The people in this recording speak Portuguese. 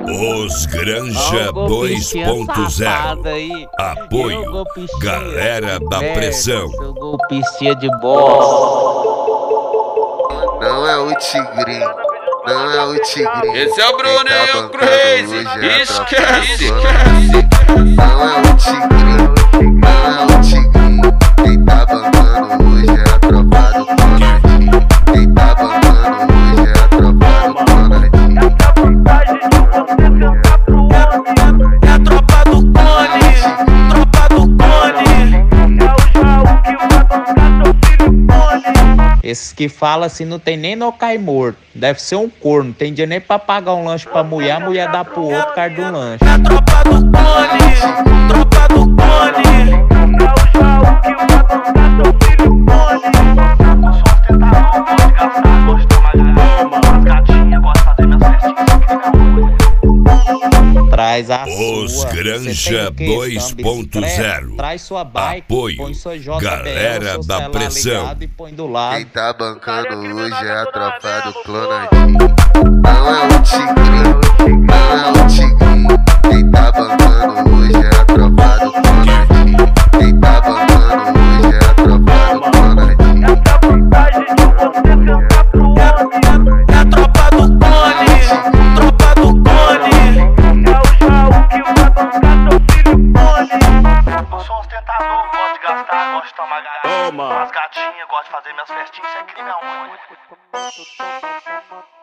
Os Granja 2.0. Apoio, galera da pressão. Seu golpistinha de bosta. Não é o Tigrinho, não é o Tigrinho. Esse é o Bruno e o Crazy. Esquece. Não é o Tigrinho, não é o Tigrinho. Quem tá bancando hoje é a tropa do Conradinho. Quem tá bancando hoje é a tropa do Conradinho. É a tropa do Cone, tropa do Cone. É o Jaú que vai bancar seu filho Cone. Esses que falam assim não tem nem no cai morto. Deve ser um corno. Tem dinheiro nem pra pagar um lanche pra mulher, a mulher dá pro outro por causa do lanche. É a tropa do Cone, tropa do Cone. É o Jaú que vai bancar seu filho Cone. Eu sou ostentador, gosto de gastar, gosto de tomar grama. As gatinhas gostam de fazer minhas festinhas, só que não Traz a Os sua. Granja 2.0. Traz sua bike, Apoio, põe sua JBL, galera seu da celular pressão. ligado e põe do lado. Quem tá bancando hoje é a tropa do Clonadinho. Não é o Tigrinho, não é o Tigrinho. Quem tá bancando hoje é a tropa do Clonadinho. Quem tá bancando hoje é a tropa do Clonadinho. essa vantagem de você sentar pro homem. É a tropa do Cone, tropa do Cone. É o Jaú que vai bancar seu filho Cone. Eu sou ostentador, gosto de gastar, gosto de tomar garrafa. As gatinhas gostam de fazer minhas festinhas, isso é crime aonde?